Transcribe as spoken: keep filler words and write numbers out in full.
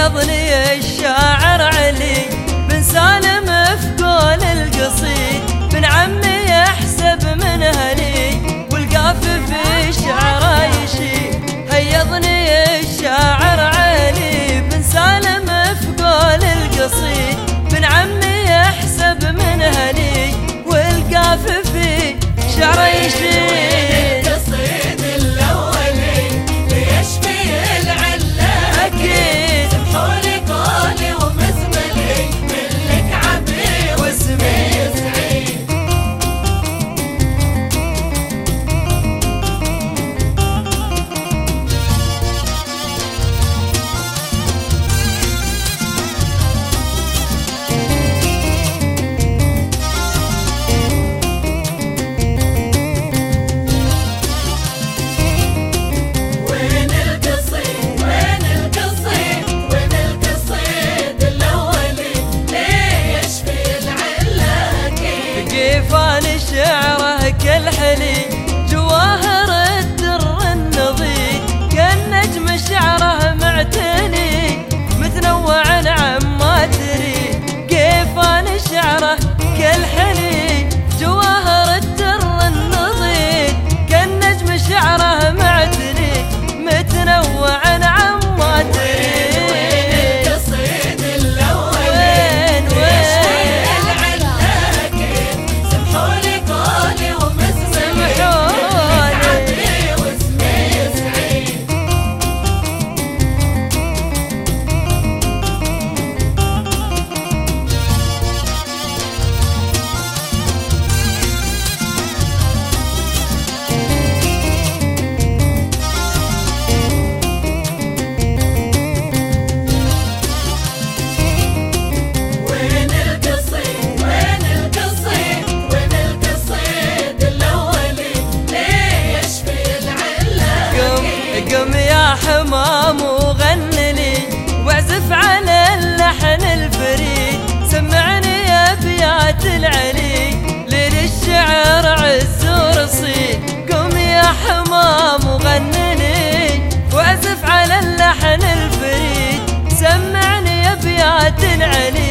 هيضني الشاعر علي بن سالم في قول القصيد، بن عمي يحسب من هني والقاف في شعره يشيد. هيضني الشاعر علي بن سالم في قول القصيد، بن عمي يحسب من هني والقاف في شعره يشيد. القصيد الاولي ليشفي العله اكيد، سمحولي قولي ومزملي منك عبي واسمي سعيد. فان شعره كالحلي جواهر الدر النظيف، كالنجم شعره معتني متنوع عما تري. كيفان شعره كالحلي جواهر الدر النظيف، كالنجم شعره معتني متنوع عما تري. قم يا حمام وغني لي واعزف على اللحن الفريد، سمعني ابيات العلي ليل الشعر عز ورصيد. قم يا حمام وغني لي واعزف على اللحن الفريد، سمعني ابيات العلي